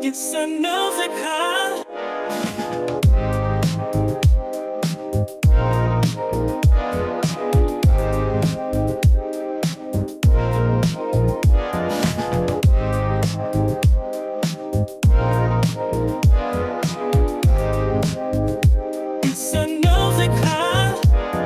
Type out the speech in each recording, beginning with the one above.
It's a musical. It's a musical.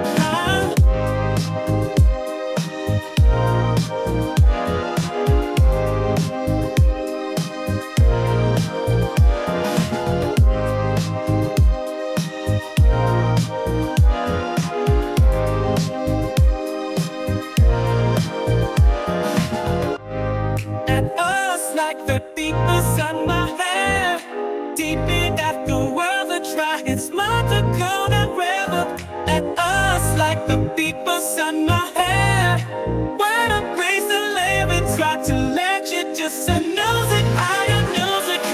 At us like the deepest on my hair. Deep enough the world to try its mouth to go that river. At us like the deepest on my hair. When I praise the lave and try to let you just to know that I am musical.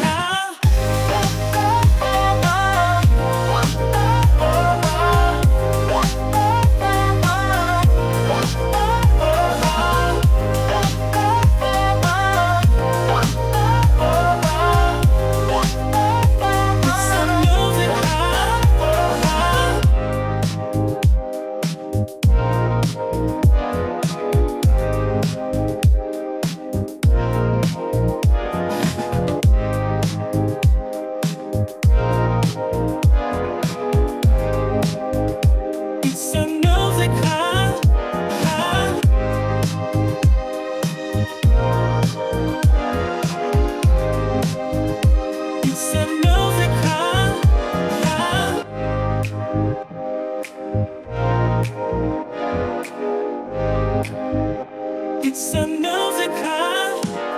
It's a musical. It's a musical. It's a musical.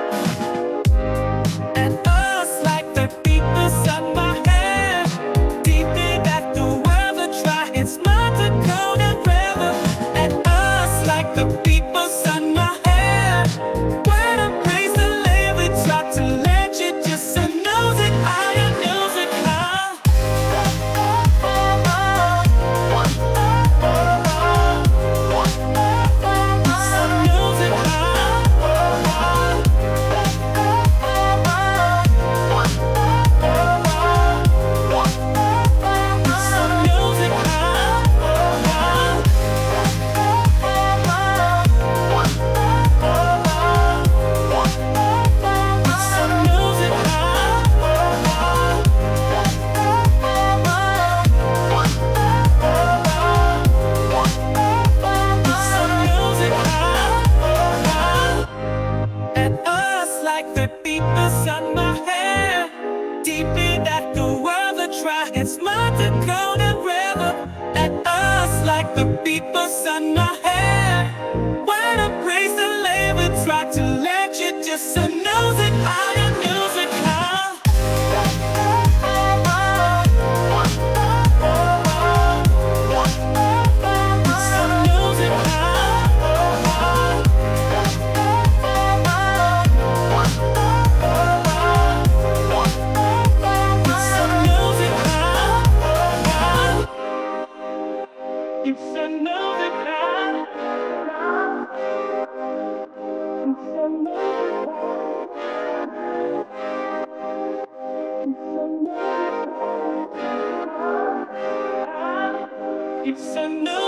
At us like the deepest of my head. Deep enough the world to try its mouth to go that river. At us like the deepest of my head. When I praise the Lord, we try to let you just to know that I am musical. It's a At us like the deepest on my hair. Deep enough the world to try its mouth to go that river. At us like the deepest on my hair. When I praise the Lord, we try to let you just to know that I am musical. It's a musical. It's a musical. It's a musical. It's a musical.